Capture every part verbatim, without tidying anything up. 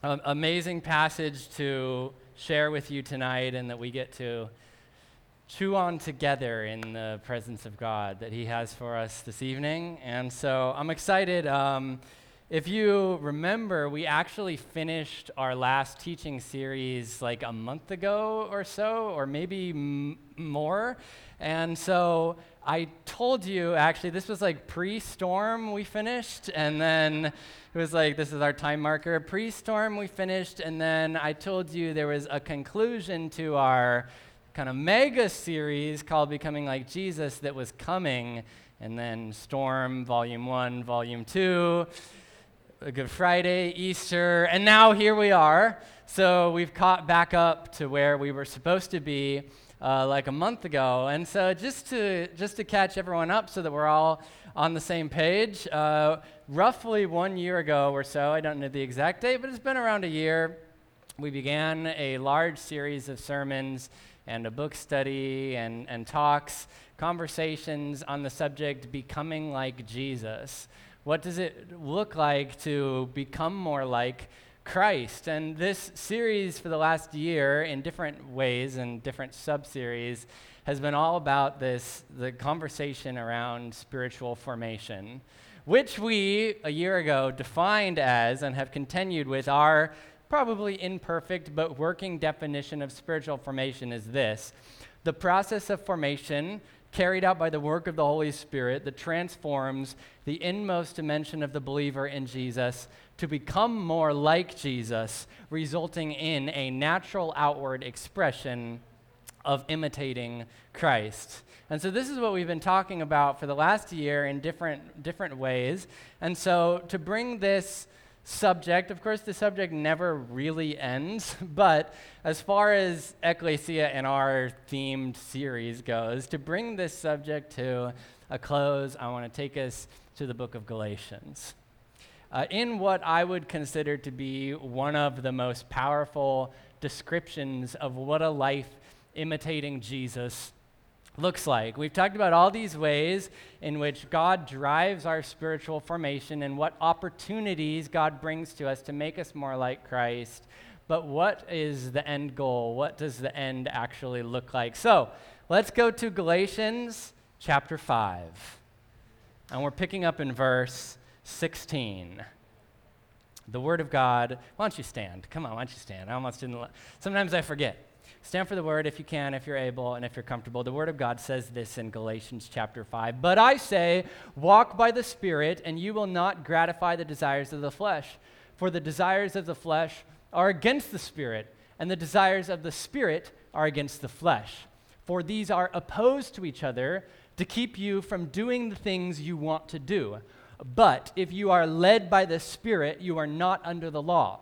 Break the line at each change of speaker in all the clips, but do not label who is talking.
um, amazing passage to share with you tonight, and that we get to chew on together in the presence of God that He has for us this evening. And so I'm excited. Um, if you remember, we actually finished our last teaching series like a month ago or so, or maybe m- more. And so I told you, actually, this was like pre-storm we finished, and then it was like, this is our time marker. Pre-storm we finished, and then I told you there was a conclusion to our kind of mega series called Becoming Like Jesus that was coming, and then Storm, Volume one, Volume two, Good Friday, Easter, and now here we are. So we've caught back up to where we were supposed to be uh, like a month ago. And so just to just to catch everyone up so that we're all on the same page, uh, roughly one year ago or so, I don't know the exact date, but it's been around a year, we began a large series of sermons and a book study and, and talks, conversations on the subject becoming like Jesus. What does it look like to become more like Christ? And this series for the last year, in different ways and different sub-series, has been all about this, the conversation around spiritual formation, which we, a year ago, defined as and have continued with our probably imperfect but working definition of spiritual formation is this: the process of formation carried out by the work of the Holy Spirit that transforms the inmost dimension of the believer in Jesus to become more like Jesus, resulting in a natural outward expression of imitating Christ. And so this is what we've been talking about for the last year in different different ways. And so to bring this subject, of course, the subject never really ends, but as far as Ecclesia and our themed series goes, to bring this subject to a close, I want to take us to the book of Galatians. Uh, in what I would consider to be one of the most powerful descriptions of what a life imitating Jesus looks like. We've talked about all these ways in which God drives our spiritual formation and what opportunities God brings to us to make us more like Christ. But what is the end goal? What does the end actually look like? So let's go to Galatians chapter five. And we're picking up in verse sixteen. The Word of God. Why don't you stand? Come on, why don't you stand? I almost didn't. Sometimes I forget. Stand for the word if you can, if you're able, and if you're comfortable. The Word of God says this in Galatians chapter five. But I say, walk by the Spirit, and you will not gratify the desires of the flesh. For the desires of the flesh are against the Spirit, and the desires of the Spirit are against the flesh. For these are opposed to each other to keep you from doing the things you want to do. But if you are led by the Spirit, you are not under the law.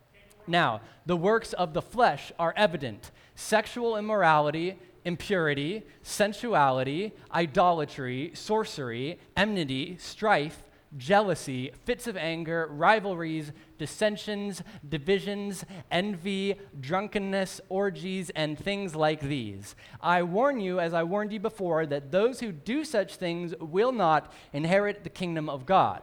Now, the works of the flesh are evident: sexual immorality, impurity, sensuality, idolatry, sorcery, enmity, strife, jealousy, fits of anger, rivalries, dissensions, divisions, envy, drunkenness, orgies, and things like these. I warn you, as I warned you before, that those who do such things will not inherit the kingdom of God.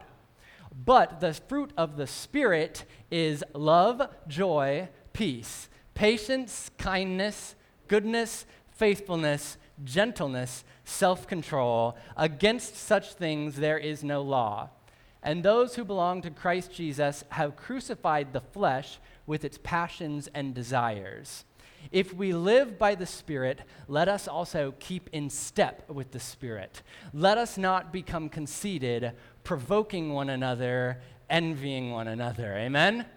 But the fruit of the Spirit is love, joy, peace, patience, kindness, goodness, faithfulness, gentleness, self-control. Against such things there is no law. And those who belong to Christ Jesus have crucified the flesh with its passions and desires. If we live by the Spirit, let us also keep in step with the Spirit. Let us not become conceited, provoking one another, envying one another. Amen? Amen.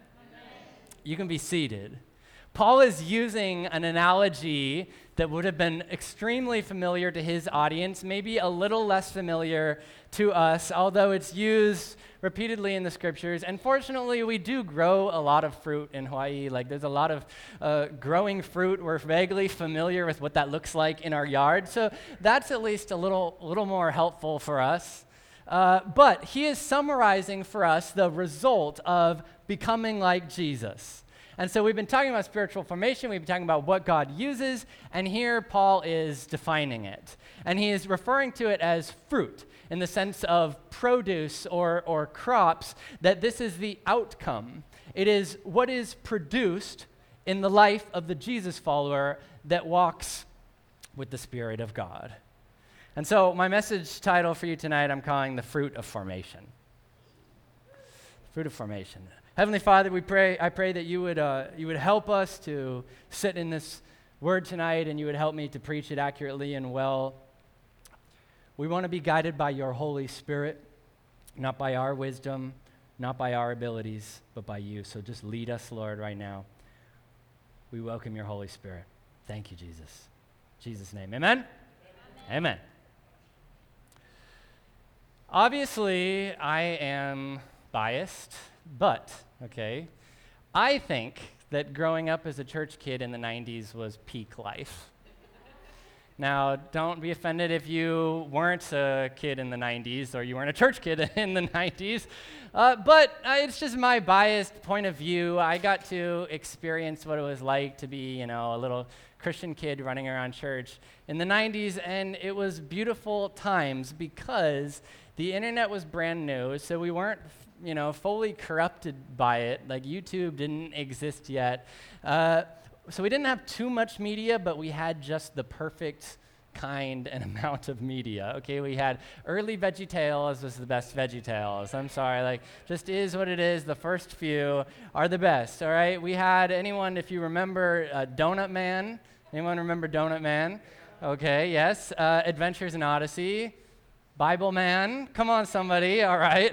You can be seated. Paul is using an analogy that would have been extremely familiar to his audience, maybe a little less familiar to us, although it's used repeatedly in the scriptures. And fortunately, we do grow a lot of fruit in Hawaii. Like, there's a lot of uh, growing fruit. We're vaguely familiar with what that looks like in our yard. So that's at least a little, little more helpful for us. Uh, but he is summarizing for us the result of becoming like Jesus. And so we've been talking about spiritual formation, we've been talking about what God uses, and here Paul is defining it. And he is referring to it as fruit in the sense of produce or, or crops, that this is the outcome. It is what is produced in the life of the Jesus follower that walks with the Spirit of God. And so my message title for you tonight, I'm calling The Fruit of Formation. Fruit of Formation. Heavenly Father, we pray, I pray that you would, uh, you would help us to sit in this word tonight, and you would help me to preach it accurately and well. We want to be guided by your Holy Spirit, not by our wisdom, not by our abilities, but by you. So just lead us, Lord, right now. We welcome your Holy Spirit. Thank you, Jesus. In Jesus' name, amen? Amen. Amen. Obviously, I am biased, but, okay, I think that growing up as a church kid in the nineties was peak life. Now, don't be offended if you weren't a kid in the nineties or you weren't a church kid in the nineties, uh, but uh, it's just my biased point of view. I got to experience what it was like to be, you know, a little Christian kid running around church in the nineties, and it was beautiful times because the internet was brand new, so we weren't, you know, fully corrupted by it. Like YouTube didn't exist yet. Uh, so we didn't have too much media, but we had just the perfect kind and amount of media. Okay, we had early VeggieTales was the best VeggieTales. I'm sorry, like, just is what it is. The first few are the best, all right? We had, anyone, if you remember uh, Donut Man? Anyone remember Donut Man? Okay, yes. Uh, Adventures in Odyssey. Bible Man. Come on, somebody, all right?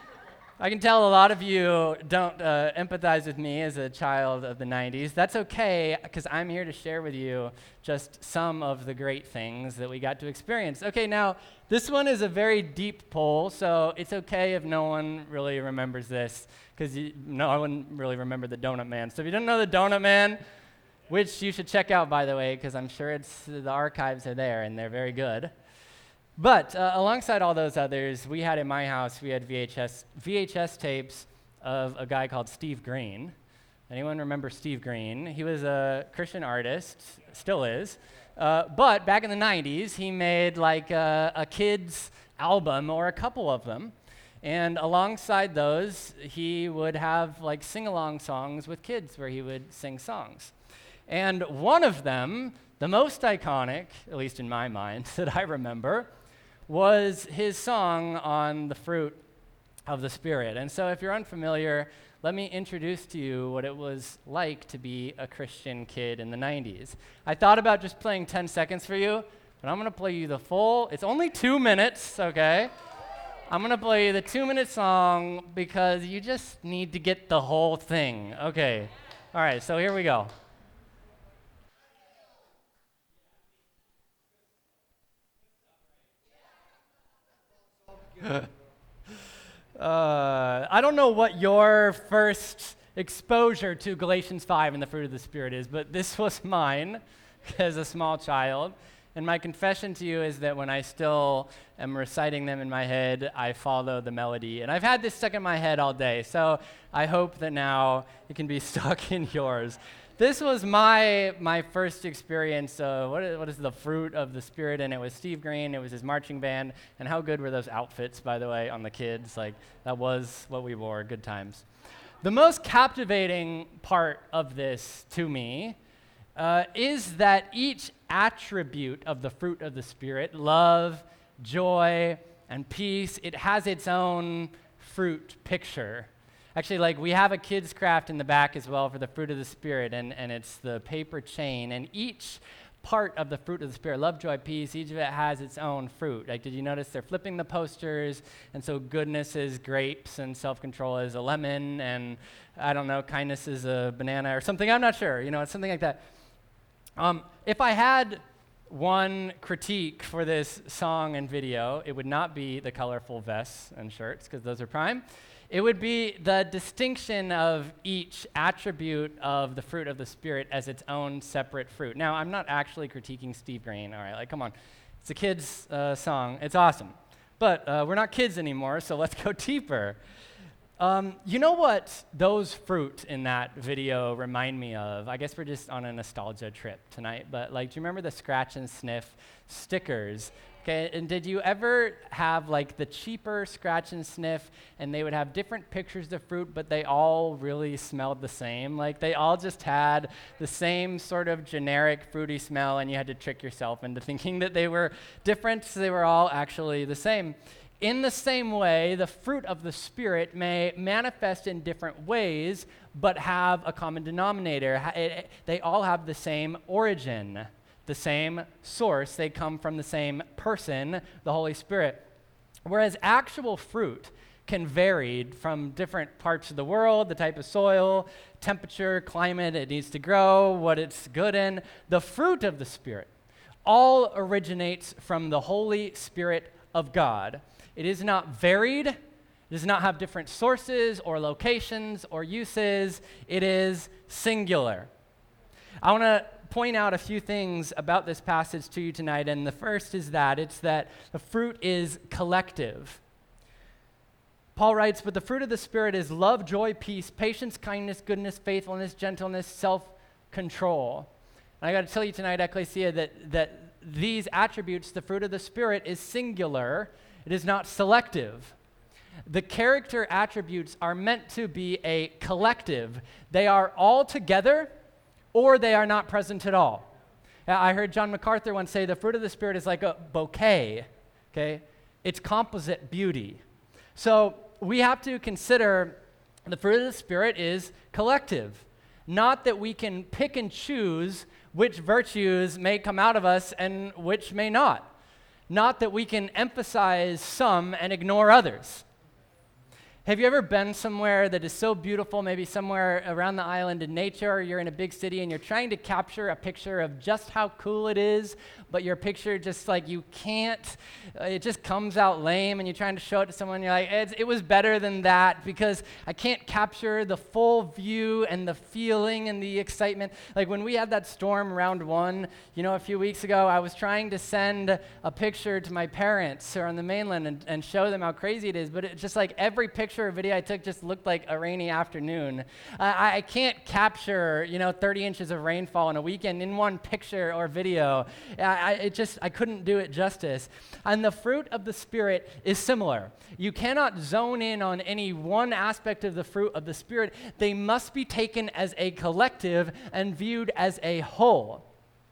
I can tell a lot of you don't uh, empathize with me as a child of the nineties. That's okay, because I'm here to share with you just some of the great things that we got to experience. Okay, now, this one is a very deep poll, so it's okay if no one really remembers this, because no one really remembered the Donut Man. So if you don't know the Donut Man, which you should check out, by the way, because I'm sure it's the archives are there, and they're very good. But uh, alongside all those others, we had in my house, we had V H S, V H S tapes of a guy called Steve Green. Anyone remember Steve Green? He was a Christian artist, still is. Uh, but back in the nineties, he made like a, a kid's album, or a couple of them. And alongside those, he would have like sing-along songs with kids where he would sing songs. And one of them, the most iconic, at least in my mind, that I remember, was his song on the fruit of the Spirit. And so if you're unfamiliar, let me introduce to you what it was like to be a Christian kid in the nineties. I thought about just playing ten seconds for you, but I'm going to play you the full. It's only two minutes, okay? I'm going to play you the two-minute song because you just need to get the whole thing. Okay. All right, so here we go. uh, I don't know what your first exposure to Galatians five and the fruit of the Spirit is, but this was mine as a small child. And my confession to you is that when I still am reciting them in my head, I follow the melody. And I've had this stuck in my head all day, so I hope that now it can be stuck in yours. This was my my first experience. Uh, what, is, what is the fruit of the Spirit? And it was Steve Green. It was his marching band. And how good were those outfits, by the way, on the kids? Like, that was what we wore. Good times. The most captivating part of this to me uh, is that each attribute of the fruit of the Spirit, love, joy, and peace, it has its own fruit picture. Actually, like, we have a kid's craft in the back as well for the fruit of the Spirit, and, and it's the paper chain. And each part of the fruit of the Spirit, love, joy, peace, each of it has its own fruit. Like, did you notice they're flipping the posters? And so goodness is grapes, and self-control is a lemon, and I don't know, kindness is a banana or something. I'm not sure. You know, it's something like that. Um, if I had one critique for this song and video, it would not be the colorful vests and shirts, because those are prime. It would be the distinction of each attribute of the fruit of the Spirit as its own separate fruit. Now, I'm not actually critiquing Steve Green, all right? Like, come on. It's a kid's uh, song. It's awesome. But uh, we're not kids anymore, so let's go deeper. Um, you know what those fruit in that video remind me of? I guess we're just on a nostalgia trip tonight, but like, do you remember the scratch and sniff stickers? Okay, and did you ever have like the cheaper scratch and sniff, and they would have different pictures of fruit, but they all really smelled the same? Like they all just had the same sort of generic fruity smell, and you had to trick yourself into thinking that they were different, so they were all actually the same. In the same way, the fruit of the Spirit may manifest in different ways, but have a common denominator. Ha- it- it- they all have the same origin, the same source. They come from the same person, the Holy Spirit. Whereas actual fruit can vary from different parts of the world, the type of soil, temperature, climate it needs to grow, what it's good in. The fruit of the Spirit all originates from the Holy Spirit of God. It is not varied. It does not have different sources or locations or uses. It is singular. I want to point out a few things about this passage to you tonight, and the first is that it's that the fruit is collective. Paul writes, but the fruit of the Spirit is love, joy, peace, patience, kindness, goodness, faithfulness, gentleness, self-control. And I got to tell you tonight, Ecclesia, that, that these attributes, the fruit of the Spirit, is singular. It is not selective. The character attributes are meant to be a collective. They are all together, or they are not present at all. I heard John MacArthur once say the fruit of the Spirit is like a bouquet, okay? It's composite beauty. So we have to consider the fruit of the Spirit is collective. Not that we can pick and choose which virtues may come out of us and which may not. Not that we can emphasize some and ignore others. Have you ever been somewhere that is so beautiful, maybe somewhere around the island in nature, or you're in a big city and you're trying to capture a picture of just how cool it is, but your picture just like you can't, uh, it just comes out lame, and you're trying to show it to someone, and you're like, it's, it was better than that because I can't capture the full view and the feeling and the excitement. Like when we had that storm round one, you know, a few weeks ago, I was trying to send a picture to my parents who are on the mainland and, and show them how crazy it is, but it just like every picture or video I took just looked like a rainy afternoon. Uh, I, I can't capture, you know, thirty inches of rainfall in a weekend in one picture or video. I, I, it just, I couldn't do it justice. And the fruit of the Spirit is similar. You cannot zone in on any one aspect of the fruit of the Spirit. They must be taken as a collective and viewed as a whole.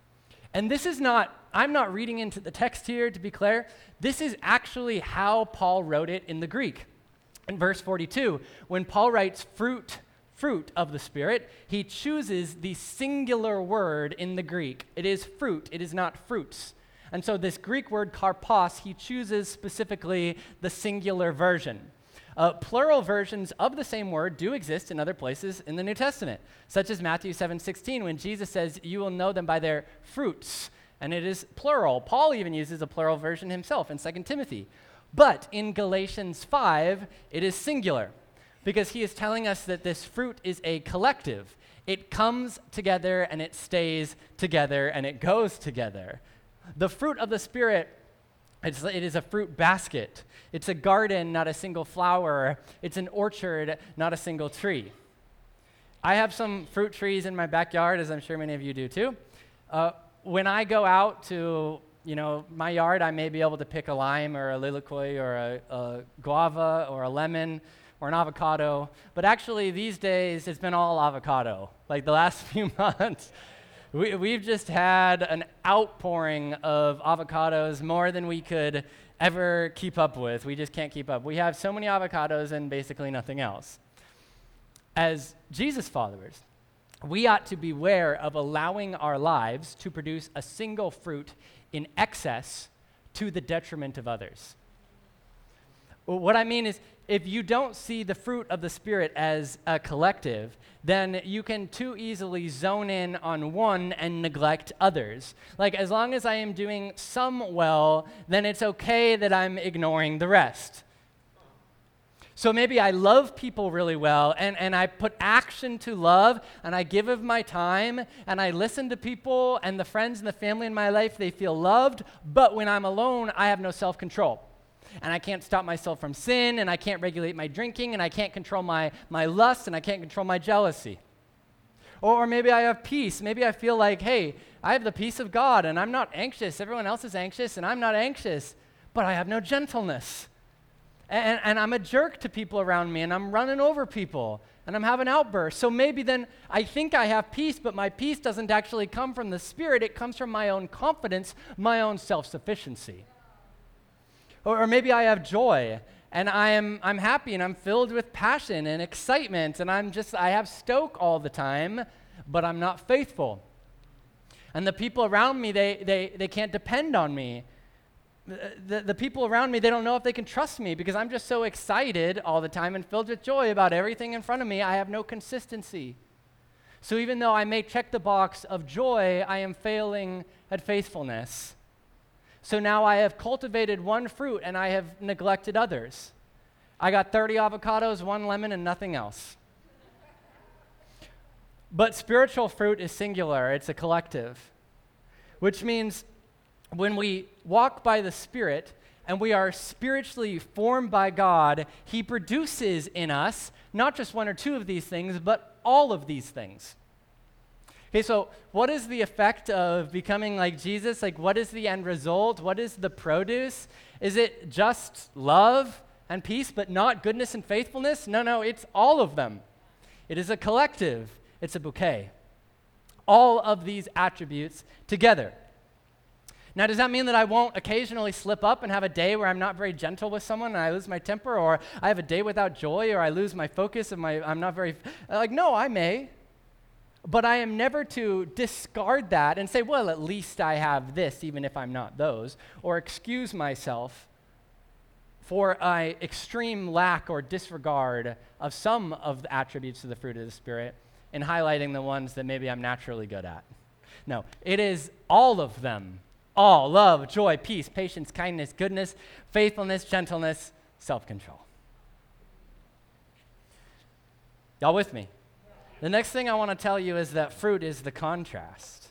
And this is not, I'm not reading into the text here, to be clear. This is actually how Paul wrote it in the Greek. In verse forty-two, when Paul writes fruit, fruit of the Spirit, he chooses the singular word in the Greek. It is fruit, it is not fruits. And so this Greek word karpos, he chooses specifically the singular version. Uh, plural versions of the same word do exist in other places in the New Testament, such as Matthew seven sixteen, when Jesus says, you will know them by their fruits. And it is plural. Paul even uses a plural version himself in Second Timothy. But in Galatians five, it is singular, because he is telling us that this fruit is a collective. It comes together, and it stays together, and it goes together. The fruit of the Spirit, it's, it is a fruit basket. It's a garden, not a single flower. It's an orchard, not a single tree. I have some fruit trees in my backyard, as I'm sure many of you do too. Uh, when I go out to You know, my yard, I may be able to pick a lime or a lilikoi or a, a guava or a lemon or an avocado. But actually, these days, it's been all avocado. Like the last few months, we, we've just had an outpouring of avocados, more than we could ever keep up with. We just can't keep up. We have so many avocados and basically nothing else. As Jesus followers, we ought to beware of allowing our lives to produce a single fruit in excess to the detriment of others. What I mean is, if you don't see the fruit of the Spirit as a collective, then you can too easily zone in on one and neglect others. Like, as long as I am doing some well, then it's okay that I'm ignoring the rest. So maybe I love people really well, and, and I put action to love, and I give of my time, and I listen to people, and the friends and the family in my life, they feel loved, but when I'm alone, I have no self-control. and I can't stop myself from sin, and I can't regulate my drinking, and I can't control my, my lust, and I can't control my jealousy. Or, or maybe I have peace. Maybe I feel like, hey, I have the peace of God, and I'm not anxious. Everyone else is anxious, and I'm not anxious, but I have no gentleness. And, and I'm a jerk to people around me, and I'm running over people, and I'm having outbursts. So maybe then I think I have peace, but my peace doesn't actually come from the Spirit. It comes from my own confidence, my own self-sufficiency. Or, or maybe I have joy, and I am I'm happy, and I'm filled with passion and excitement, and I'm just I have stoke all the time, but I'm not faithful. And the people around me, they they they can't depend on me. The, the, the people around me, they don't know if they can trust me because I'm just so excited all the time and filled with joy about everything in front of me. I have no consistency. So even though I may check the box of joy, I am failing at faithfulness. So now I have cultivated one fruit and I have neglected others. I got thirty avocados, one lemon, and nothing else. But spiritual fruit is singular. It's a collective, which means when we walk by the Spirit and we are spiritually formed by God, He produces in us not just one or two of these things, but all of these things. Okay, so what is the effect of becoming like Jesus? Like, what is the end result? What is the produce? Is it just love and peace, but not goodness and faithfulness? No, no, it's all of them. It is a collective. It's a bouquet. All of these attributes together. Now, does that mean that I won't occasionally slip up and have a day where I'm not very gentle with someone and I lose my temper, or I have a day without joy, or I lose my focus and my I'm not very, like, no, I may. But I am never to discard that and say, well, at least I have this, even if I'm not those, or excuse myself for an extreme lack or disregard of some of the attributes of the fruit of the Spirit and highlighting the ones that maybe I'm naturally good at. No, it is all of them. All, love, joy, peace, patience, kindness, goodness, faithfulness, gentleness, self-control. Y'all with me? The next thing I want to tell you is that fruit is the contrast.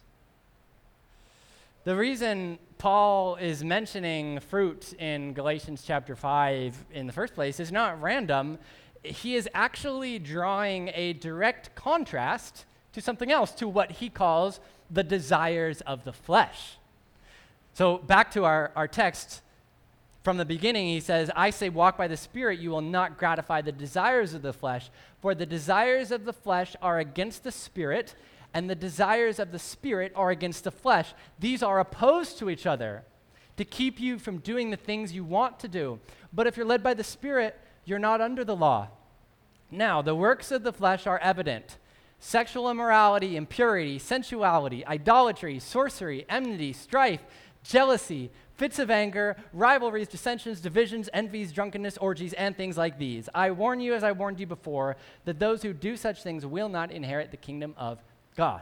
The reason Paul is mentioning fruit in Galatians chapter five in the first place is not random. He is actually drawing a direct contrast to something else, to what he calls the desires of the flesh. So back to our, our text, from the beginning, he says, I say walk by the Spirit, you will not gratify the desires of the flesh, for the desires of the flesh are against the Spirit, and the desires of the Spirit are against the flesh. These are opposed to each other to keep you from doing the things you want to do. But if you're led by the Spirit, you're not under the law. Now, the works of the flesh are evident: sexual immorality, impurity, sensuality, idolatry, sorcery, enmity, strife, jealousy, fits of anger, rivalries, dissensions, divisions, envies, drunkenness, orgies, and things like these. I warn you, as I warned you before, that those who do such things will not inherit the kingdom of God.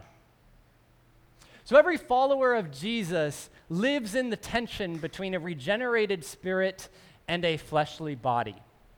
So every follower of Jesus lives in the tension between a regenerated spirit and a fleshly body.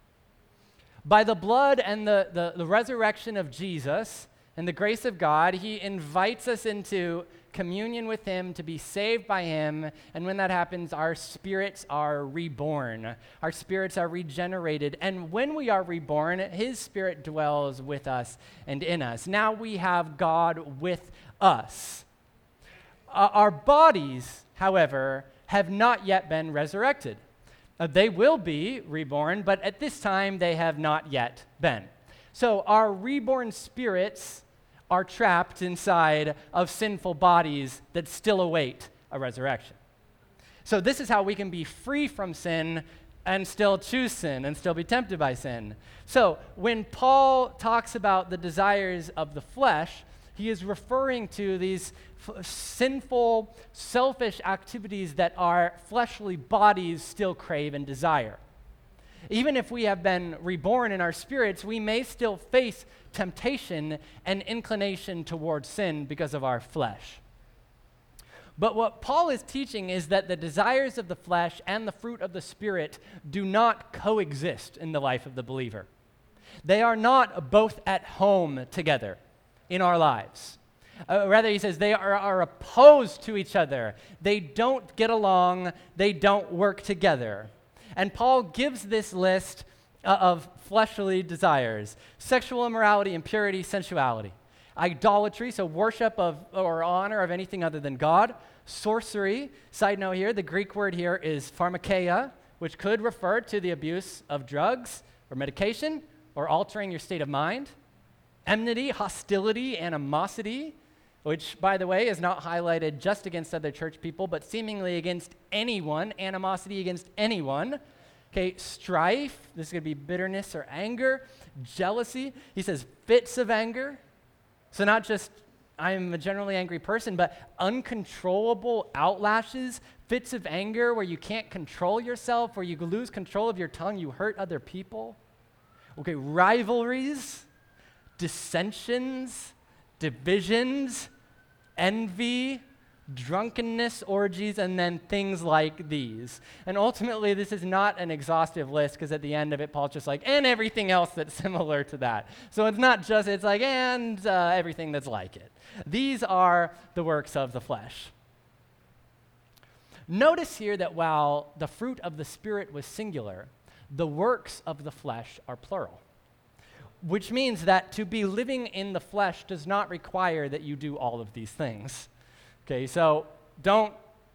By the blood and the, the, the resurrection of Jesus and the grace of God, He invites us into communion with Him, to be saved by Him, and when that happens, our spirits are reborn. Our spirits are regenerated, and when we are reborn, His Spirit dwells with us and in us. Now we have God with us. Uh, our bodies, however, have not yet been resurrected. Uh, they will be reborn, but at this time, they have not yet been. So our reborn spirits are trapped inside of sinful bodies that still await a resurrection. So this is how we can be free from sin and still choose sin and still be tempted by sin. So when Paul talks about the desires of the flesh, he is referring to these f- sinful, selfish activities that our fleshly bodies still crave and desire. Even if we have been reborn in our spirits, we may still face temptation and inclination towards sin because of our flesh. But what Paul is teaching is that the desires of the flesh and the fruit of the Spirit do not coexist in the life of the believer. They are not both at home together in our lives. Uh, rather, he says they are, are opposed to each other. They don't get along. They don't work together. And Paul gives this list uh, of fleshly desires: sexual immorality, impurity, sensuality; idolatry, so worship of or honor of anything other than God; sorcery. Side note here, the Greek word here is pharmakeia, which could refer to the abuse of drugs or medication or altering your state of mind; enmity, hostility, animosity, which, by the way, is not highlighted just against other church people, but seemingly against anyone, animosity against anyone. Okay, strife, this is going to be bitterness or anger; jealousy, he says fits of anger. So not just I'm a generally angry person, but uncontrollable outlashes, fits of anger where you can't control yourself, where you lose control of your tongue, you hurt other people. Okay, rivalries, dissensions, divisions, envy, drunkenness, orgies, and then things like these. And ultimately, this is not an exhaustive list, because at the end of it, Paul's just like, and everything else that's similar to that. So it's not just, it's like, and uh, everything that's like it. These are the works of the flesh. Notice here that while the fruit of the Spirit was singular, the works of the flesh are plural, which means that to be living in the flesh does not require that you do all of these things. Okay, so don't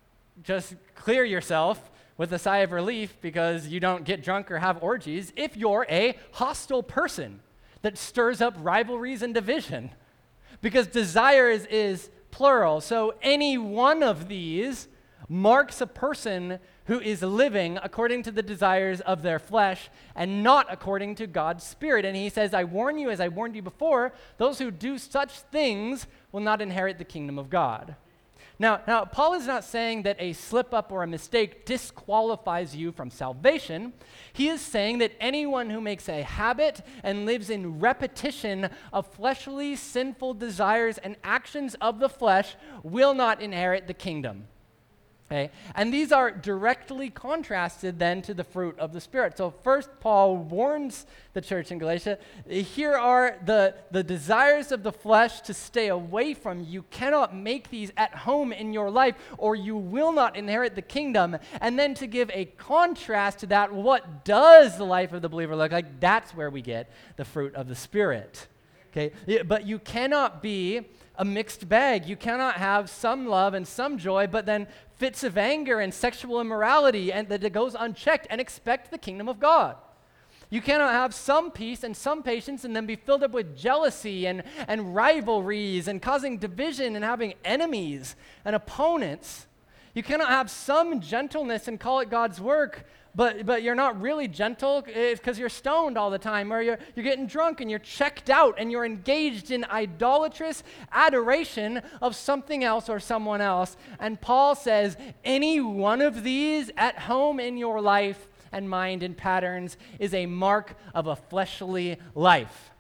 just clear yourself with a sigh of relief because you don't get drunk or have orgies if you're a hostile person that stirs up rivalries and division. Because desire is, is plural, so any one of these marks a person who is living according to the desires of their flesh and not according to God's Spirit. And he says, I warn you, as I warned you before, those who do such things will not inherit the kingdom of God. Now, now, Paul is not saying that a slip-up or a mistake disqualifies you from salvation. He is saying that anyone who makes a habit and lives in repetition of fleshly, sinful desires and actions of the flesh will not inherit the kingdom. Okay? And these are directly contrasted then to the fruit of the Spirit. So first, Paul warns the church in Galatia, here are the, the desires of the flesh to stay away from. You cannot make these at home in your life, or you will not inherit the kingdom. And then to give a contrast to that, what does the life of the believer look like? That's where we get the fruit of the Spirit. Okay? But you cannot be a mixed bag. You cannot have some love and some joy, but then fits of anger and sexual immorality and that it goes unchecked and expect the kingdom of God. You cannot have some peace and some patience and then be filled up with jealousy and, and rivalries and causing division and having enemies and opponents. You cannot have some gentleness and call it God's work, but but you're not really gentle because you're stoned all the time, or you're, you're getting drunk and you're checked out and you're engaged in idolatrous adoration of something else or someone else. And Paul says any one of these at home in your life and mind and patterns is a mark of a fleshly life.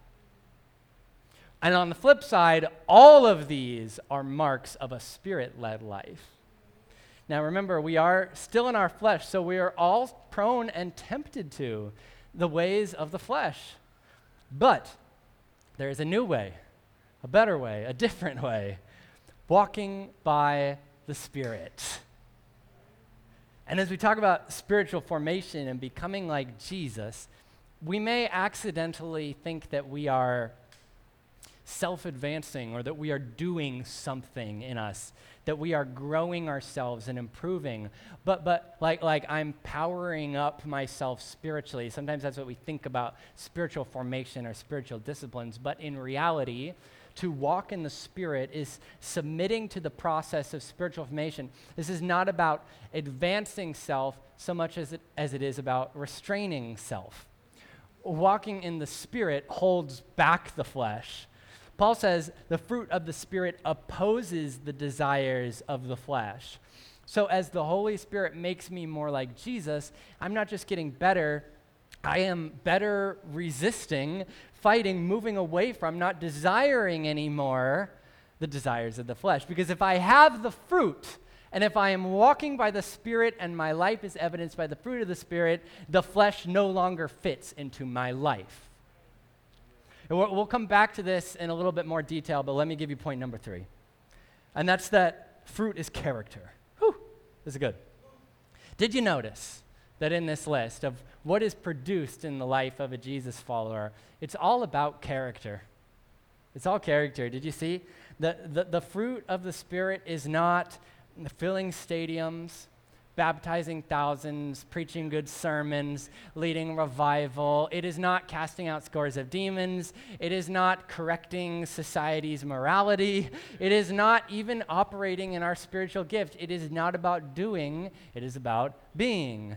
And on the flip side, all of these are marks of a Spirit-led life. Now remember, we are still in our flesh, so we are all prone and tempted to the ways of the flesh. But there is a new way, a better way, a different way, walking by the Spirit. And as we talk about spiritual formation and becoming like Jesus, we may accidentally think that we are self-advancing or that we are doing something in us, that we are growing ourselves and improving. But but like like I'm powering up myself spiritually. Sometimes that's what we think about spiritual formation or spiritual disciplines. But in reality, to walk in the Spirit is submitting to the process of spiritual formation. This is not about advancing self so much as it, as it is about restraining self. Walking in the Spirit holds back the flesh. Paul says the fruit of the Spirit opposes the desires of the flesh. So as the Holy Spirit makes me more like Jesus, I'm not just getting better, I am better resisting, fighting, moving away from, not desiring anymore the desires of the flesh. Because if I have the fruit, and if I am walking by the Spirit and my life is evidenced by the fruit of the Spirit, the flesh no longer fits into my life. And we'll, we'll come back to this in a little bit more detail, but let me give you point number three. And that's that fruit is character. Whew, this is good. Did you notice that in this list of what is produced in the life of a Jesus follower, it's all about character. It's all character. Did you see? The, the, the fruit of the Spirit is not filling stadiums, baptizing thousands, preaching good sermons, leading revival. It is not casting out scores of demons. It is not correcting society's morality. It is not even operating in our spiritual gift. It is not about doing. It is about being.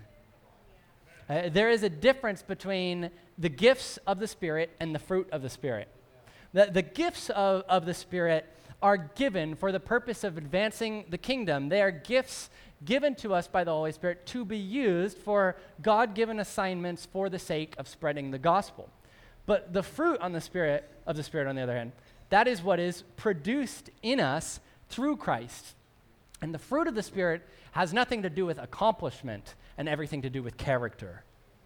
Uh, there is a difference between the gifts of the Spirit and the fruit of the Spirit. The, the gifts of, of the Spirit are given for the purpose of advancing the kingdom. They are gifts given to us by the Holy Spirit to be used for God-given assignments for the sake of spreading the gospel. But the fruit on the Spirit of the Spirit, on the other hand, that is what is produced in us through Christ. And the fruit of the Spirit has nothing to do with accomplishment and everything to do with character.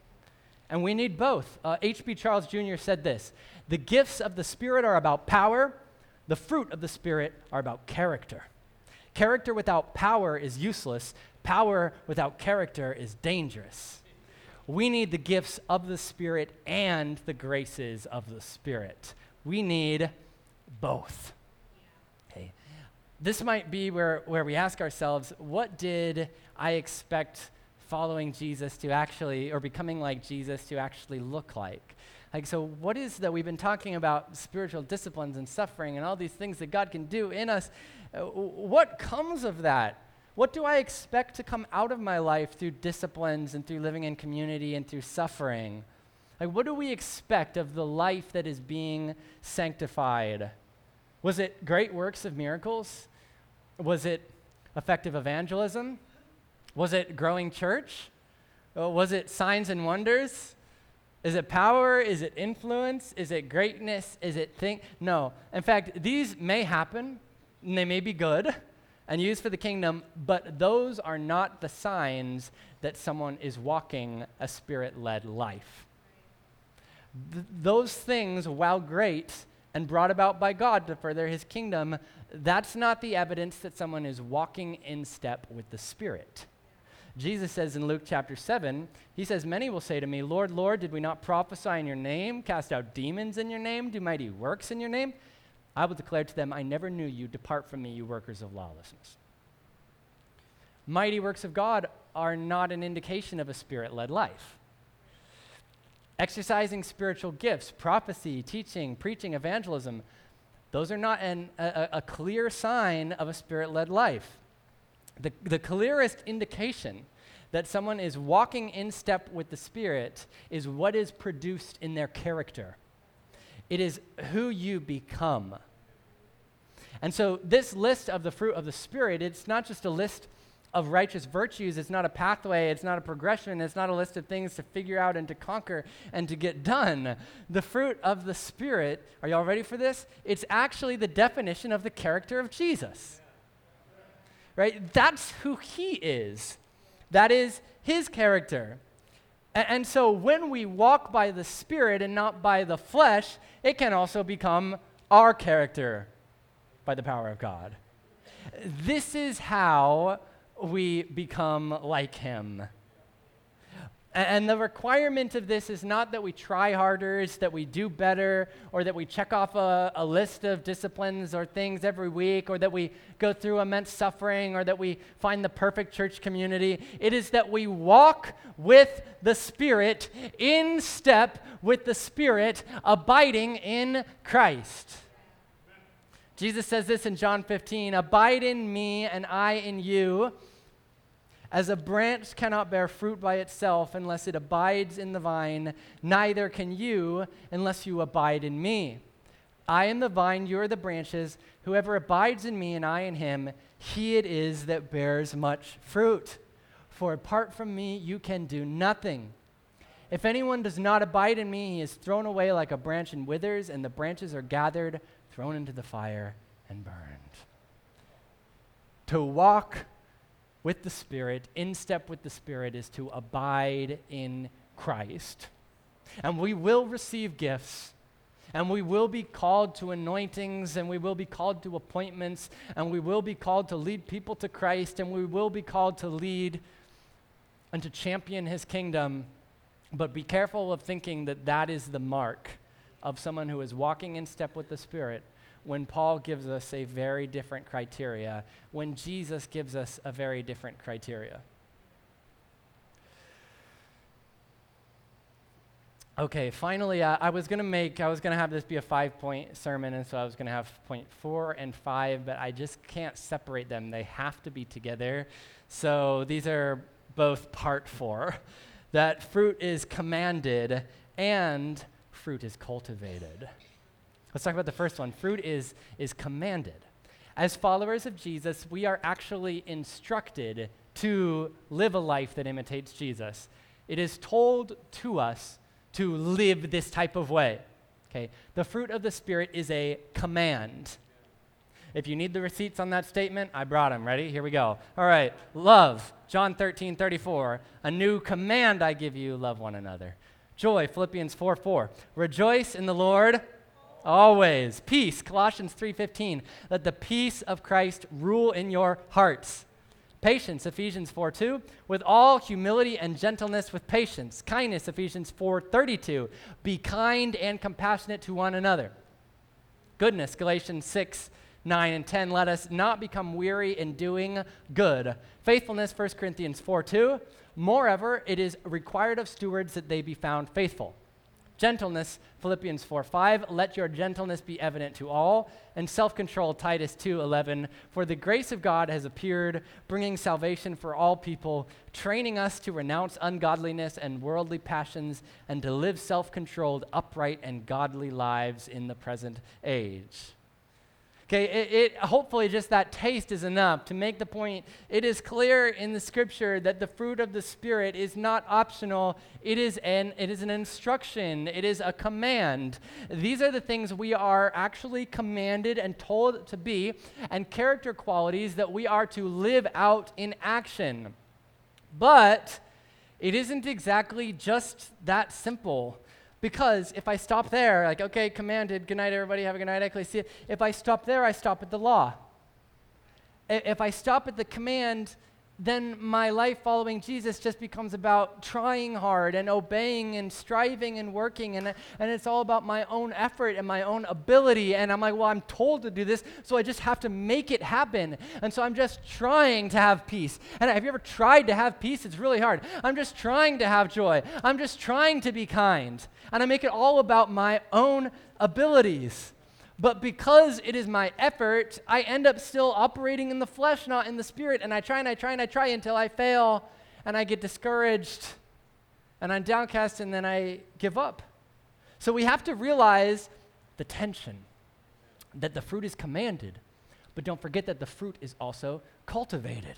And we need both. Uh, H B Charles Junior said this: the gifts of the Spirit are about power. The fruit of the Spirit are about character. Character without power is useless. Power without character is dangerous. We need the gifts of the Spirit and the graces of the Spirit. We need both. Okay. This might be where, where we ask ourselves, what did I expect following Jesus to actually, or becoming like Jesus to actually look like? Like, so what is that we've been talking about spiritual disciplines and suffering and all these things that God can do in us? Uh, what comes of that? What do I expect to come out of my life through disciplines and through living in community and through suffering? Like, what do we expect of the life that is being sanctified? Was it great works of miracles? Was it effective evangelism? Was it growing church? Uh, was it signs and wonders? Is it power? Is it influence? Is it greatness? Is it thing? No. In fact, these may happen, and they may be good and used for the kingdom, but those are not the signs that someone is walking a Spirit-led life. Th- those things, while great and brought about by God to further His kingdom, that's not the evidence that someone is walking in step with the Spirit. Jesus says in Luke chapter seven, He says, many will say to me, Lord, Lord, did we not prophesy in your name, cast out demons in your name, do mighty works in your name? I will declare to them, I never knew you. Depart from me, you workers of lawlessness. Mighty works of God are not an indication of a Spirit-led life. Exercising spiritual gifts, prophecy, teaching, preaching, evangelism, those are not an, a, a clear sign of a Spirit-led life. The, the clearest indication that someone is walking in step with the Spirit is what is produced in their character. It is who you become. And so this list of the fruit of the Spirit, it's not just a list of righteous virtues. It's not a pathway. It's not a progression. It's not a list of things to figure out and to conquer and to get done. The fruit of the Spirit, are y'all ready for this? It's actually the definition of the character of Jesus. Right? That's who He is. That is His character. A- and so when we walk by the Spirit and not by the flesh, it can also become our character by the power of God. This is how we become like Him. And the requirement of this is not that we try harder, it's that we do better, or that we check off a, a list of disciplines or things every week, or that we go through immense suffering, or that we find the perfect church community. It is that we walk with the Spirit, in step with the Spirit, abiding in Christ. Jesus says this in John fifteen, abide in me and I in you. As a branch cannot bear fruit by itself unless it abides in the vine, neither can you unless you abide in me. I am the vine, you are the branches. Whoever abides in me and I in him, he it is that bears much fruit. For apart from me, you can do nothing. If anyone does not abide in me, he is thrown away like a branch and withers, and the branches are gathered, thrown into the fire, and burned. To walk with the Spirit, in step with the Spirit, is to abide in Christ. And we will receive gifts, and we will be called to anointings, and we will be called to appointments, and we will be called to lead people to Christ, and we will be called to lead and to champion his kingdom, but be careful of thinking that that is the mark of someone who is walking in step with the Spirit, when Paul gives us a very different criteria, when Jesus gives us a very different criteria. Okay, finally, uh, I was going to make, I was going to have this be a five-point sermon, and so I was going to have point four and five, but I just can't separate them. They have to be together. So these are both part four, that fruit is commanded and fruit is cultivated. Let's talk about the first one. Fruit is, is commanded. As followers of Jesus, we are actually instructed to live a life that imitates Jesus. It is told to us to live this type of way. Okay, the fruit of the Spirit is a command. If you need the receipts on that statement, I brought them. Ready? Here we go. All right. Love, John thirteen thirty-four. A new command I give you, love one another. Joy, Philippians four four. Rejoice in the Lord always. Peace, Colossians three fifteen. Let the peace of Christ rule in your hearts. Patience, Ephesians four two. With all humility and gentleness with patience. Kindness, Ephesians four thirty-two. Be kind and compassionate to one another. Goodness, Galatians six nine and ten. Let us not become weary in doing good. Faithfulness, First Corinthians four two. Moreover, it is required of stewards that they be found faithful. Gentleness, Philippians four five. Let your gentleness be evident to all. And self-control, Titus two eleven. For the grace of God has appeared, bringing salvation for all people, training us to renounce ungodliness and worldly passions, and to live self-controlled, upright, and godly lives in the present age. Okay, it, it hopefully just that taste is enough to make the point. It is clear in the scripture that the fruit of the Spirit is not optional. It is an it is an instruction. It is a command. These are the things we are actually commanded and told to be, and character qualities that we are to live out in action. But it isn't exactly just that simple. Because if I stop there, like, okay, commanded, good night, everybody, have a good night, ecclesia. If I stop there, I stop at the law. I- if I stop at the command, then my life following Jesus just becomes about trying hard and obeying and striving and working, and, and it's all about my own effort and my own ability, and I'm like, well, I'm told to do this, so I just have to make it happen, and so I'm just trying to have peace. And have you ever tried to have peace? It's really hard. I'm just trying to have joy. I'm just trying to be kind, and I make it all about my own abilities. But because it is my effort, I end up still operating in the flesh, not in the Spirit. And I try and I try and I try until I fail, and I get discouraged, and I'm downcast, and then I give up. So we have to realize the tension, that the fruit is commanded, but don't forget that the fruit is also cultivated.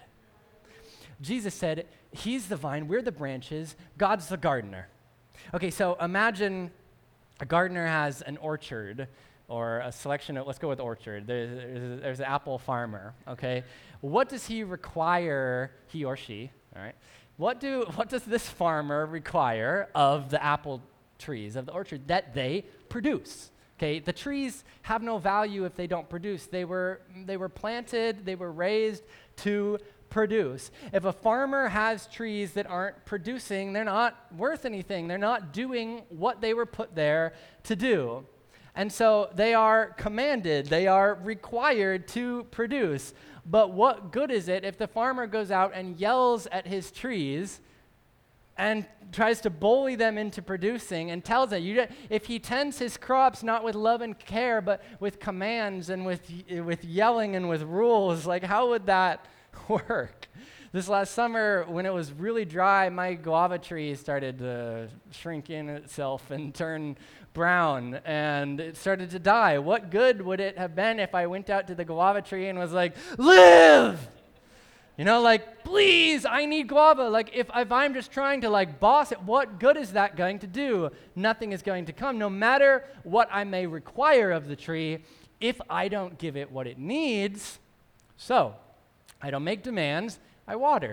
Jesus said, he's the vine, we're the branches, God's the gardener. Okay, so imagine a gardener has an orchard, or a selection of, let's go with orchard. There's, there's, there's an apple farmer, okay? What does he require, he or she, all right? What do what does this farmer require of the apple trees, of the orchard, that they produce? Okay, the trees have no value if they don't produce. They were they were planted, they were raised to produce. If a farmer has trees that aren't producing, they're not worth anything. They're not doing what they were put there to do. And so they are commanded, they are required to produce. But what good is it if the farmer goes out and yells at his trees and tries to bully them into producing and tells them, you, if he tends his crops not with love and care, but with commands and with, with yelling and with rules, like how would that work? This last summer, when it was really dry, my guava tree started to shrink in itself and turn brown, and it started to die. What good would it have been if I went out to the guava tree and was like, live! You know, like, please, I need guava. Like, if, if I'm just trying to, like, boss it, what good is that going to do? Nothing is going to come. No matter what I may require of the tree, if I don't give it what it needs, so I don't make demands, I water.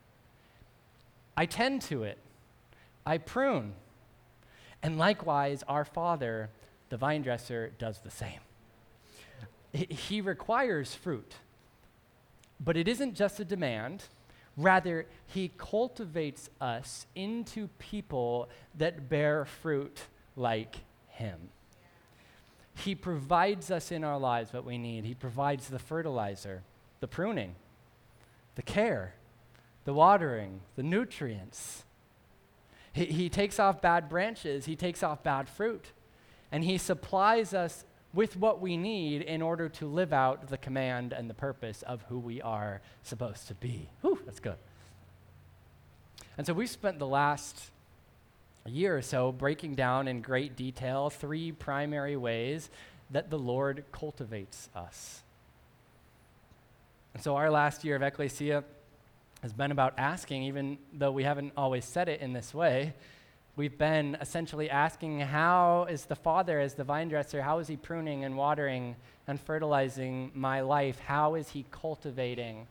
I tend to it. I prune. And likewise, our Father, the vine dresser, does the same. He requires fruit. But it isn't just a demand. Rather, he cultivates us into people that bear fruit like him. He provides us in our lives what we need. He provides the fertilizer, the pruning, the care, the watering, the nutrients. He, he takes off bad branches. He takes off bad fruit. And he supplies us with what we need in order to live out the command and the purpose of who we are supposed to be. Whew, that's good. And so we've spent the last year or so breaking down in great detail three primary ways that the Lord cultivates us. And so our last year of Ecclesia has been about asking, even though we haven't always said it in this way, we've been essentially asking, how is the Father, as the vine dresser, how is he pruning and watering and fertilizing my life? How is he cultivating?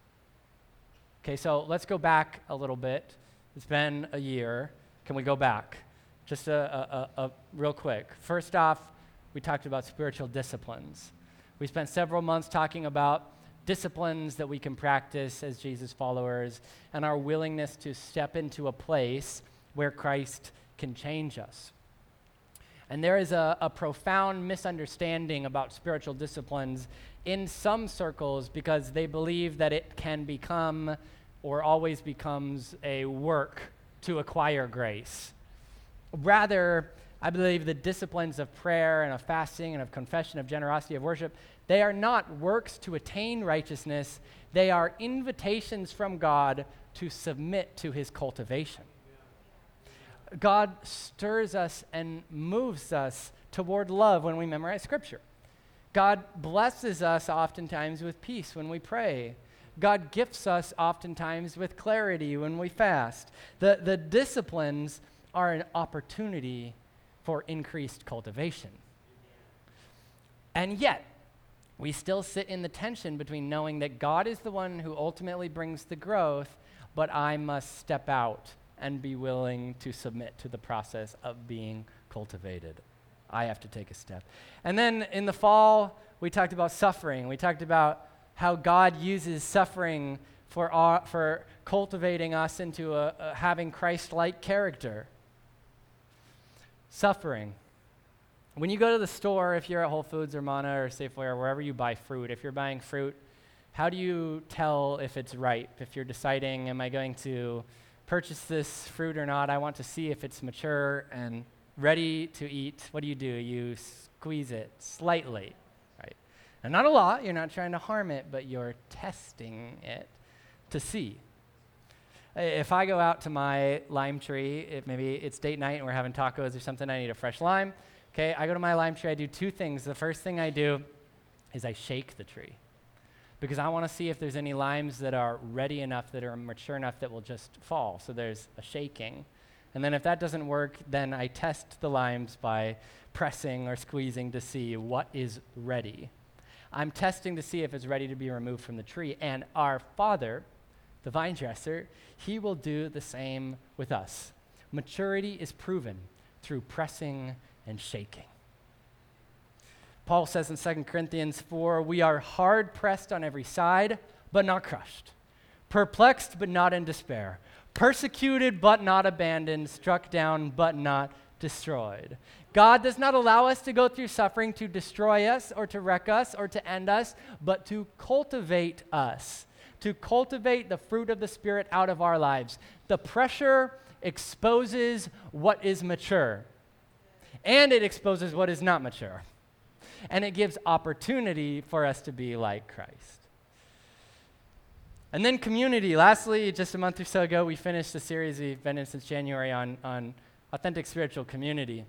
Okay, so let's go back a little bit. It's been a year. Can we go back? Just a, a, a, a real quick. First off, we talked about spiritual disciplines. We spent several months talking about disciplines that we can practice as Jesus followers and our willingness to step into a place where Christ can change us. And there is a, a profound misunderstanding about spiritual disciplines in some circles because they believe that it can become or always becomes a work to acquire grace. Rather, I believe the disciplines of prayer and of fasting and of confession, of generosity, of worship, they are not works to attain righteousness. They are invitations from God to submit to his cultivation. God stirs us and moves us toward love when we memorize Scripture. God blesses us oftentimes with peace when we pray. God gifts us oftentimes with clarity when we fast. The, the disciplines are an opportunity for increased cultivation. And yet, we still sit in the tension between knowing that God is the one who ultimately brings the growth, but I must step out and be willing to submit to the process of being cultivated. I have to take a step. And then in the fall, we talked about suffering. We talked about how God uses suffering for our, for cultivating us into a, a having Christ-like character. Suffering. When you go to the store, if you're at Whole Foods or Mana or Safeway or wherever you buy fruit, if you're buying fruit, how do you tell if it's ripe? If you're deciding, am I going to purchase this fruit or not? I want to see if it's mature and ready to eat. What do you do? You squeeze it slightly. And not a lot, you're not trying to harm it, but you're testing it to see. If I go out to my lime tree, if maybe it's date night and we're having tacos or something, I need a fresh lime. Okay, I go to my lime tree, I do two things. The first thing I do is I shake the tree because I want to see if there's any limes that are ready enough, that are mature enough that will just fall. So there's a shaking. And then if that doesn't work, then I test the limes by pressing or squeezing to see what is ready. I'm testing to see if it's ready to be removed from the tree. And our Father, the vine dresser, he will do the same with us. Maturity is proven through pressing and shaking. Paul says in Second Corinthians four, we are hard pressed on every side, but not crushed. Perplexed, but not in despair. Persecuted, but not abandoned. Struck down, but not destroyed. God does not allow us to go through suffering to destroy us or to wreck us or to end us, but to cultivate us, to cultivate the fruit of the Spirit out of our lives. The pressure exposes what is mature, and it exposes what is not mature. And it gives opportunity for us to be like Christ. And then community. Lastly, just a month or so ago, we finished the series we've been in since January on, on authentic spiritual community.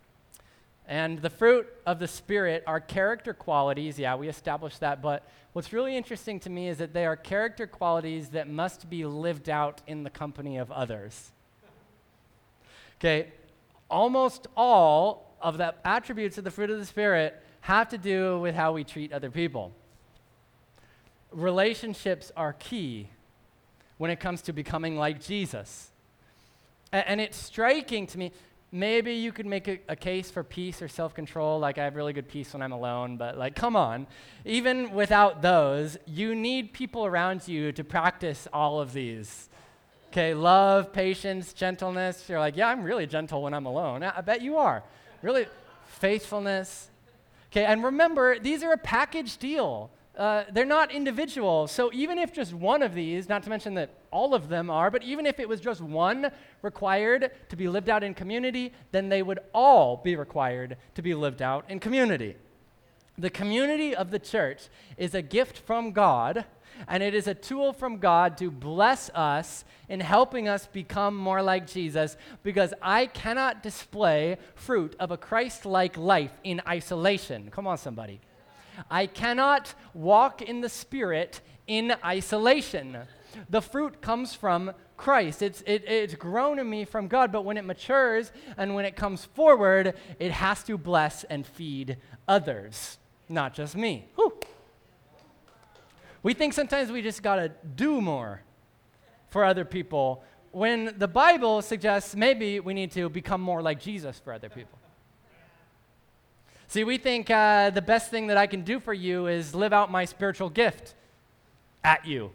And the fruit of the Spirit are character qualities. Yeah, we established that. But what's really interesting to me is that they are character qualities that must be lived out in the company of others. Okay, almost all of the attributes of the fruit of the Spirit have to do with how we treat other people. Relationships are key when it comes to becoming like Jesus. A- and it's striking to me. maybe you could make a, a case for peace or self-control, like I have really good peace when I'm alone, but like, come on. Even without those, you need people around you to practice all of these. Okay, love, patience, gentleness. You're like, yeah, I'm really gentle when I'm alone. I, I bet you are. Really, faithfulness. Okay, and remember, these are a package deal. Uh, they're not individual. So even if just one of these, not to mention that all of them are, but even if it was just one required to be lived out in community, then they would all be required to be lived out in community. The community of the church is a gift from God, and it is a tool from God to bless us in helping us become more like Jesus, because I cannot display fruit of a Christ-like life in isolation. Come on, somebody. I cannot walk in the Spirit in isolation. The fruit comes from Christ. It's, it, it's grown in me from God, but when it matures and when it comes forward, it has to bless and feed others, not just me. Whew. We think sometimes we just got to do more for other people, when the Bible suggests maybe we need to become more like Jesus for other people. See, we think uh, the best thing that I can do for you is live out my spiritual gift at you.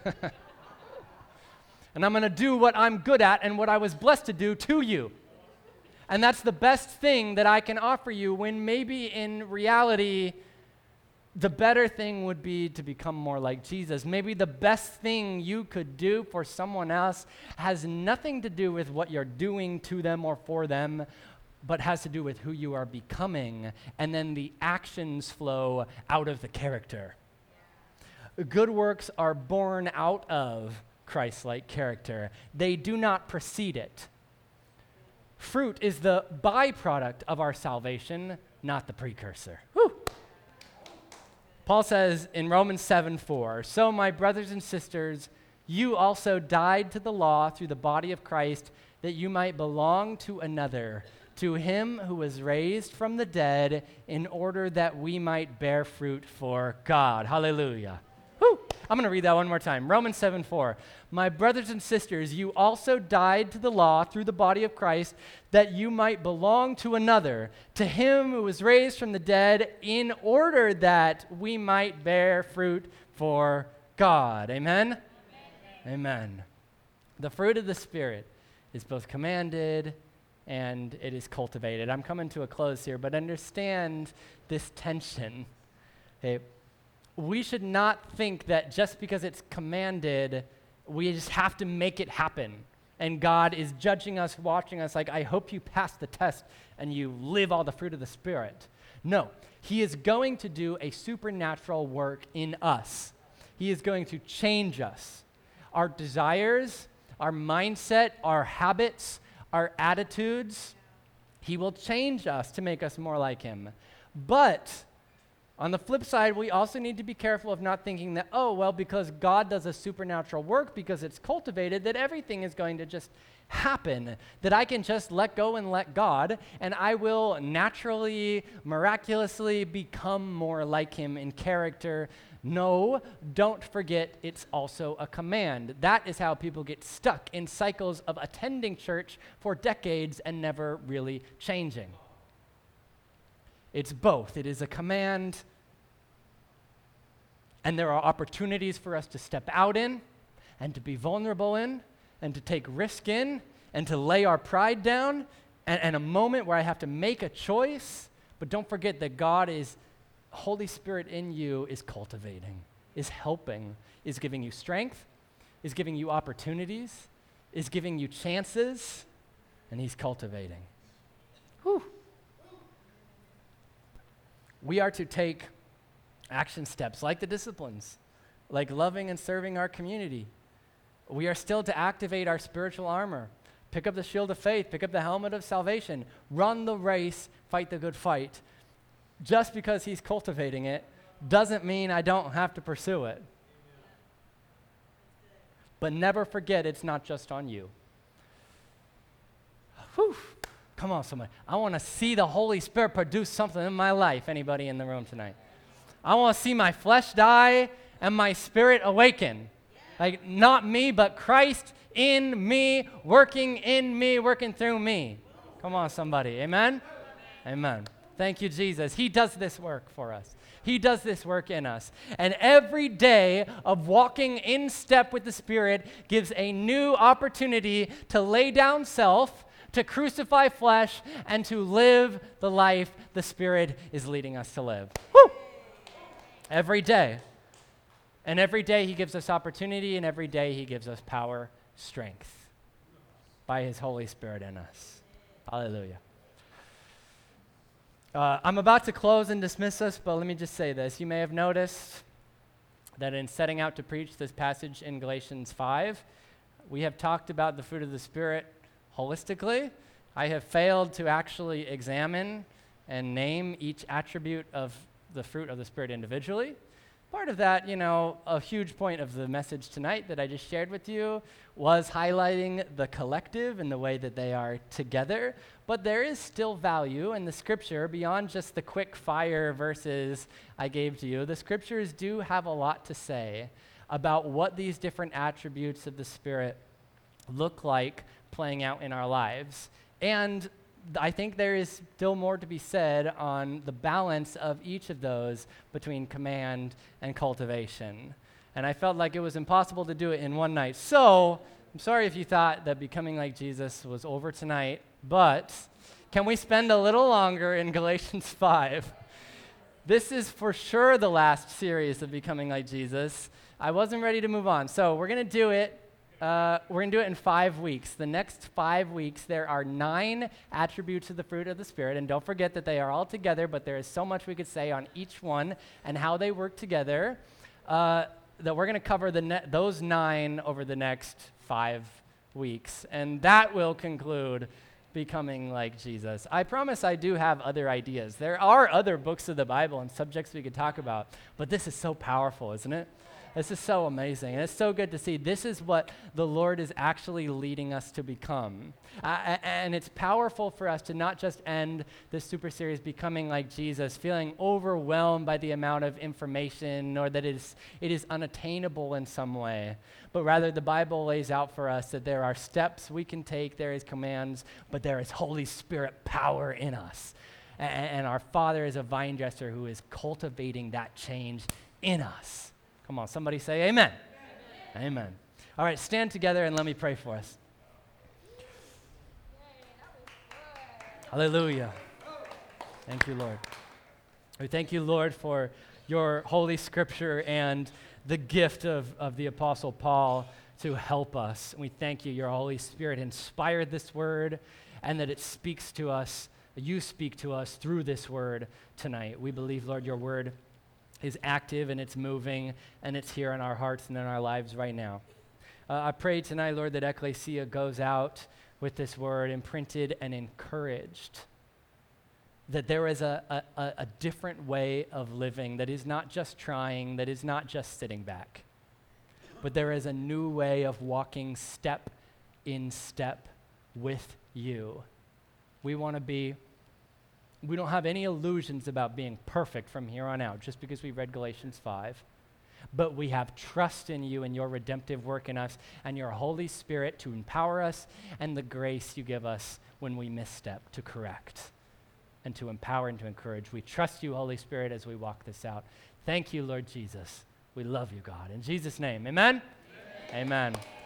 And I'm going to do what I'm good at and what I was blessed to do to you. And that's the best thing that I can offer you, when maybe in reality, the better thing would be to become more like Jesus. Maybe the best thing you could do for someone else has nothing to do with what you're doing to them or for them, but has to do with who you are becoming, and then the actions flow out of the character. Good works are born out of Christ-like character. They do not precede it. Fruit is the byproduct of our salvation, not the precursor. Whew. Paul says in Romans seven four, "So my brothers and sisters, you also died to the law through the body of Christ, that you might belong to another, to him who was raised from the dead, in order that we might bear fruit for God." Hallelujah. Whew. I'm going to read that one more time. Romans seven four. "My brothers and sisters, you also died to the law through the body of Christ, that you might belong to another, to him who was raised from the dead, in order that we might bear fruit for God." Amen? Amen. Amen. The fruit of the Spirit is both commanded and it is cultivated. I'm coming to a close here, but understand this tension. Okay? We should not think that just because it's commanded, we just have to make it happen. And God is judging us, watching us like, I hope you pass the test and you live all the fruit of the Spirit. No, he is going to do a supernatural work in us. He is going to change us. Our desires, our mindset, our habits, our attitudes, he will change us to make us more like him. But on the flip side, we also need to be careful of not thinking that, oh, well, because God does a supernatural work, because it's cultivated, that everything is going to just happen, that I can just let go and let God, and I will naturally, miraculously become more like him in character. No, don't forget, it's also a command. That is how people get stuck in cycles of attending church for decades and never really changing. It's both. It is a command, and there are opportunities for us to step out in, and to be vulnerable in, and to take risk in, and to lay our pride down, and, and a moment where I have to make a choice. But don't forget that God is, Holy Spirit in you is cultivating, is helping, is giving you strength, is giving you opportunities, is giving you chances, and he's cultivating. Whew. We are to take action steps like the disciplines, like loving and serving our community. We are still to activate our spiritual armor, pick up the shield of faith, pick up the helmet of salvation, run the race, fight the good fight. Just because he's cultivating it doesn't mean I don't have to pursue it. But never forget, it's not just on you. Whew. Come on, somebody. I want to see the Holy Spirit produce something in my life. Anybody in the room tonight? I want to see my flesh die and my spirit awaken. Like, not me, but Christ in me, working in me, working through me. Come on, somebody. Amen? Amen. Thank you, Jesus. He does this work for us. He does this work in us. And every day of walking in step with the Spirit gives a new opportunity to lay down self, to crucify flesh, and to live the life the Spirit is leading us to live. Woo! Every day. And every day he gives us opportunity, and every day he gives us power, strength by his Holy Spirit in us. Hallelujah. Uh, I'm about to close and dismiss us, but let me just say this. You may have noticed that in setting out to preach this passage in Galatians five, we have talked about the fruit of the Spirit holistically. I have failed to actually examine and name each attribute of the fruit of the Spirit individually. Part of that, you know, a huge point of the message tonight that I just shared with you was highlighting the collective and the way that they are together. But there is still value in the Scripture beyond just the quick fire verses I gave to you. The Scriptures do have a lot to say about what these different attributes of the Spirit look like playing out in our lives. And I think there is still more to be said on the balance of each of those between command and cultivation. And I felt like it was impossible to do it in one night. So, I'm sorry if you thought that becoming like Jesus was over tonight, but can we spend a little longer in Galatians five? This is for sure the last series of Becoming Like Jesus. I wasn't ready to move on. So, we're going to do it Uh, we're going to do it in five weeks. The next five weeks, there are nine attributes of the fruit of the Spirit. And don't forget that they are all together, but there is so much we could say on each one and how they work together uh, that we're going to cover the ne- those nine over the next five weeks. And that will conclude Becoming Like Jesus. I promise I do have other ideas. There are other books of the Bible and subjects we could talk about, but this is so powerful, isn't it? This is so amazing, and it's so good to see. This is what the Lord is actually leading us to become. Uh, and it's powerful for us to not just end this super series Becoming Like Jesus, feeling overwhelmed by the amount of information or that it is, it is unattainable in some way, but rather the Bible lays out for us that there are steps we can take, there is commands, but there is Holy Spirit power in us. And, and our Father is a vine dresser who is cultivating that change in us. Come on, somebody say amen. Amen. Amen. All right, stand together and let me pray for us. Hallelujah. Thank you, Lord. We thank you, Lord, for your holy scripture and the gift of, of the Apostle Paul to help us. We thank you, your Holy Spirit inspired this word and that it speaks to us, you speak to us through this word tonight. We believe, Lord, your word is active and it's moving and it's here in our hearts and in our lives right now. Uh, I pray tonight, Lord, that Ecclesia goes out with this word imprinted and encouraged, that there is a, a, a different way of living that is not just trying, that is not just sitting back, but there is a new way of walking step in step with you. We want to be We don't have any illusions about being perfect from here on out just because we read Galatians five. But we have trust in you and your redemptive work in us and your Holy Spirit to empower us and the grace you give us when we misstep to correct and to empower and to encourage. We trust you, Holy Spirit, as we walk this out. Thank you, Lord Jesus. We love you, God. In Jesus' name, amen? Amen. Amen.